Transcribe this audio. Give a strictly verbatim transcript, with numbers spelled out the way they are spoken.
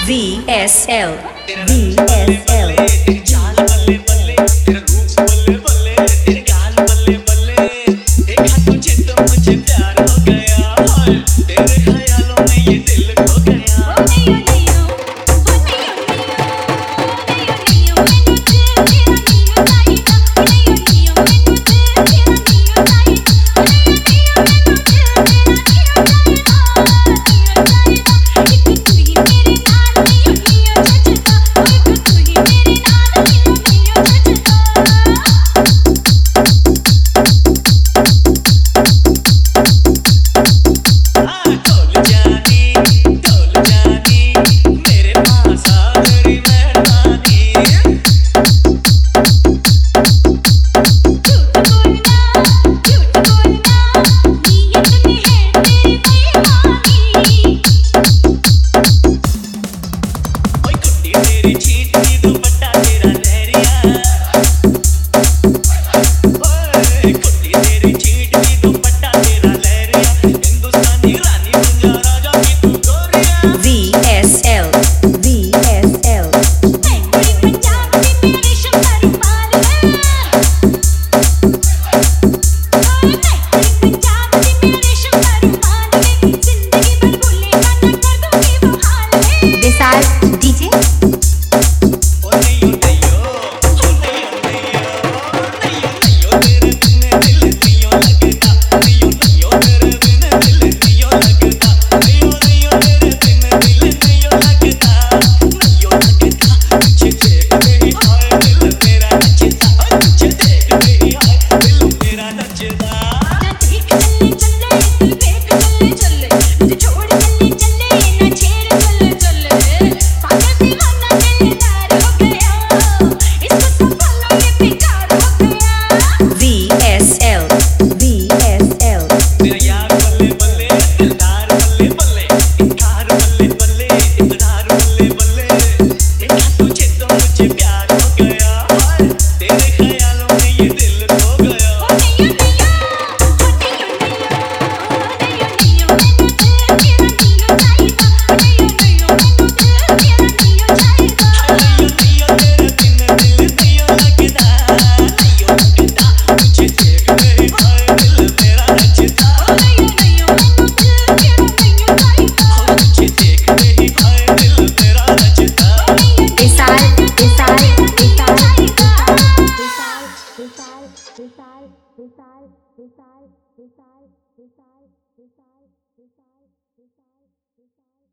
V S L V S L चाल बल्ले बल्ले तेरा रूप बल्ले बल्ले तेरे गाल बल्ले बल्ले देखा तुझे तो मुझे प्यार हो गया तेरे ख्यालों में ये दिल खो गया Inside, inside, inside, inside, inside, inside, inside, inside, inside.